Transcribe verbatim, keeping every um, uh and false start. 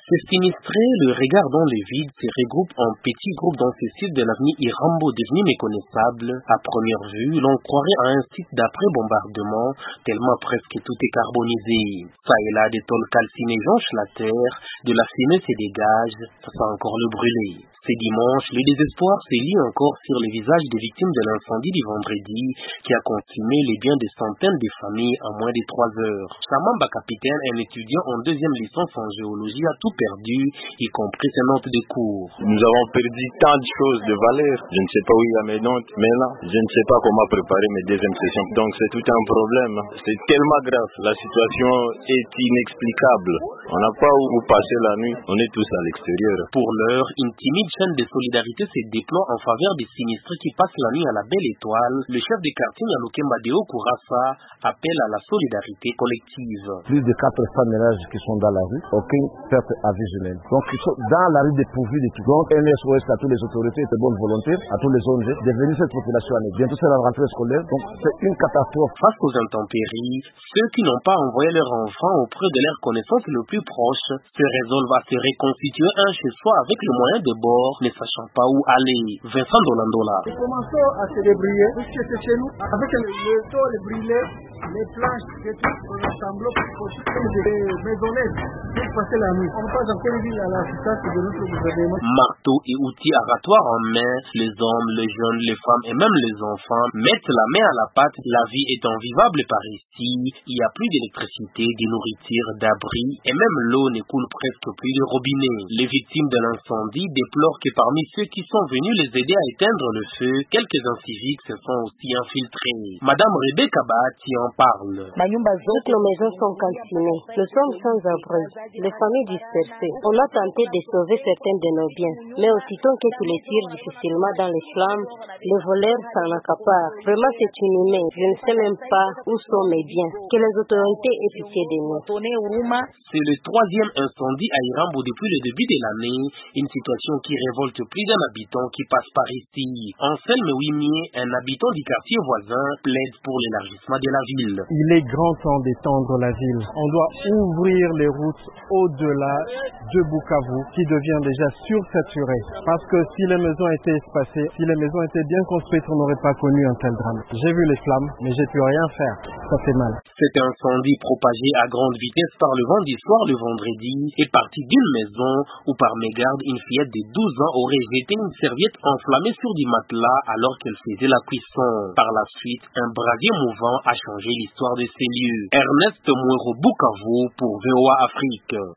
Ces sinistrés, le regard dans le vide, se regroupent en petits groupes dans ce site de l'avenue Irambo devenu méconnaissable. À première vue, l'on croirait à un site d'après-bombardement, tellement presque tout est carbonisé. Ça et là, des tôles calcinées jonchent la terre, de la fumée se dégage, ça sent encore le brûler. Ce dimanche, le désespoir se lit encore sur les visages des victimes de l'incendie du vendredi qui a consumé les biens de centaines de familles en moins de trois heures. Chamamba Capitaine, un étudiant en deuxième licence en géologie, a tout perdu, y compris ses notes de cours. Nous avons perdu tant de choses de valeur. Je ne sais pas où il y a mes notes, mais là, je ne sais pas comment préparer mes deuxièmes sessions. Donc c'est tout un problème. C'est tellement grave. La situation est inexplicable. On n'a pas où passer la nuit. On est tous à l'extérieur. Pour l'heure, une timide chaîne de solidarité se déploie en faveur des sinistrés qui passent la nuit à la Belle Étoile. Le chef de quartier Nyaloke Madeo Kourassa appelle à la solidarité collective. Plus de quatre cents ménages qui sont dans la rue, aucune perte à vie humaine. Donc ils sont dans la rue dépourvus de tout. Donc N S O S à toutes les autorités et de bonnes volontés, à tous les O N G, de venir cette population année. Bientôt c'est la rentrée scolaire, donc c'est une catastrophe. Face aux intempéries, ceux qui n'ont pas envoyé leurs enfants auprès de leurs connaissances les plus proches se résolvent à se reconstituer un chez soi avec le moyen de bord, ne sachant pas où aller. Vincent Dolandola. Nous commençons à se débrouiller, puisque c'est chez nous, avec le, le taux, le brûlé, les planches, les trucs, on assemble pour des maisonnettes pour passer la nuit. On passe encore ville à l'assistance de notre gouvernement. Marteau et outils aratoires en main, les hommes, les jeunes, les femmes et même les enfants mettent la main à la pâte. La vie étant vivable par ici, il n'y a plus d'électricité, de nourriture, d'abri et même l'eau ne coule presque plus du robinet. Les victimes de l'incendie déplorent que parmi ceux qui sont venus les aider à éteindre le feu, quelques inciviques se sont aussi infiltrés. Madame Rebecca Bahati en parle. Toutes nos maisons sont calcinées. Nous sommes sans abri. Les familles dispersées. On a tenté de sauver certains de nos biens, mais aussitôt que tu les tires difficilement dans les flammes, les voleurs s'en accaparent. Vraiment, c'est inhumain. Je ne sais même pas où sont mes biens. Que les autorités aient pitié de nous. C'est le troisième incendie à Irambo depuis le début de l'année, une situation qui révolte plus d'un habitant qui passe par ici. Anselme Wimier, un habitant du quartier voisin, plaide pour l'élargissement de la ville. Il est grand temps d'étendre la ville. On doit ouvrir les routes au-delà de Bukavu, qui devient déjà sursaturé. Parce que si les maisons étaient espacées, si les maisons étaient bien construites, on n'aurait pas connu un tel drame. J'ai vu les flammes, mais j'ai pu rien faire. Ça fait mal. Cet incendie propagé à grande vitesse par le vent du soir le vendredi est parti d'une maison où par mégarde une fillette de douze ans aurait jeté une serviette enflammée sur du matelas alors qu'elle faisait la cuisson. Par la suite, un brasier mouvant a changé l'histoire de ces lieux. Ernest Mouero Bukavu pour V O A Afrique.